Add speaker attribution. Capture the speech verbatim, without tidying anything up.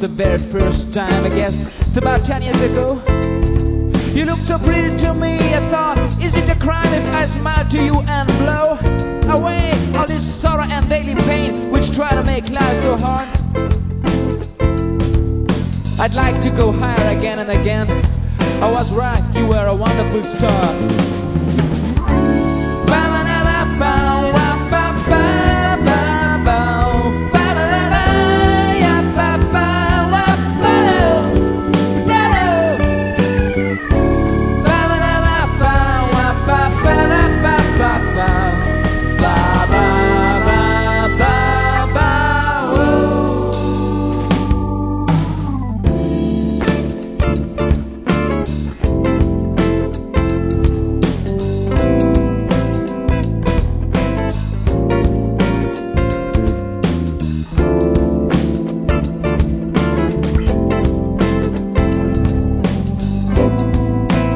Speaker 1: the very first time, I guess it's about ten years ago. You looked so pretty to me, I thought, is it a crime if I smile to you and blow away all this sorrow and daily pain which try to make life so hard? I'd like to go higher again and again. I was right, you were a wonderful star.